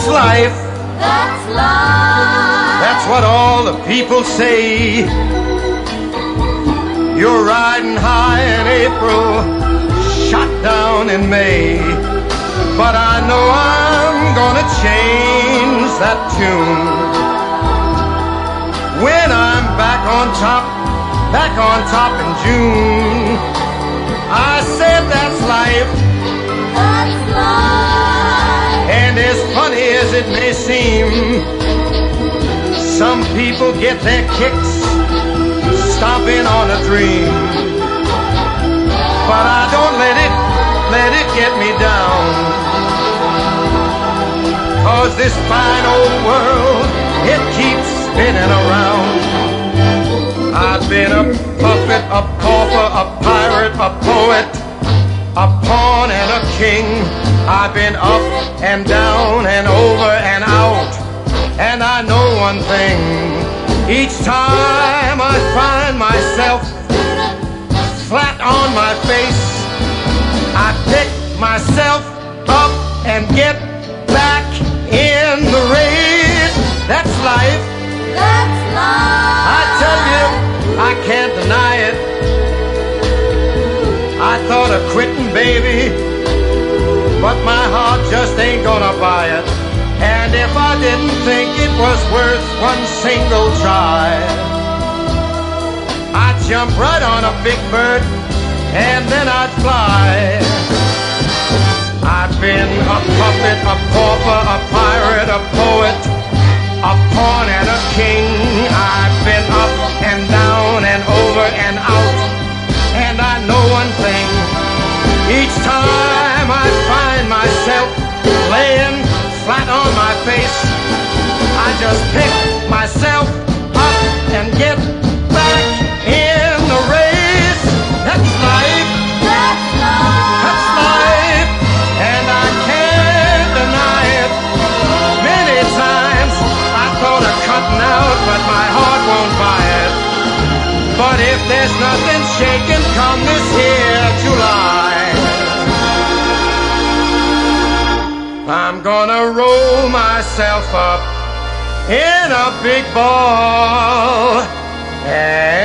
That's life. That's life. That's what all the people say. You're riding high in April, shot down in May. But I know I'm gonna change that tune when I'm back on top in June. I said that's life. That's life. And as funny as it may seem, some people get their kicks stomping on a dream. But I don't let it get me down. 'Cause this fine old world, it keeps spinning around. I've been a puppet, a pauper, a pirate, a poet, a pawn and a king. I've been up and down and over and out. And I know one thing, each time I find myself flat on my face, I pick myself up and get back in the race. That's life. That's life. I tell you, I can't deny it. I thought of quitting, baby, but my heart just ain't gonna buy it. And if I didn't think it was worth one single try, I'd jump right on a big bird and then I'd fly. I've been a puppet, a pauper, a pirate, a poet, a pawn and a king. I've been up and down and over and out. And I know one thing, each time I find myself laying flat on my face, I just pick myself up and get back in the race. That's life. That's life. That's life. And I can't deny it. Many times I thought of cutting out, but my heart won't buy it. But if there's nothing shaking come this here July, I'm gonna roll myself up in a big ball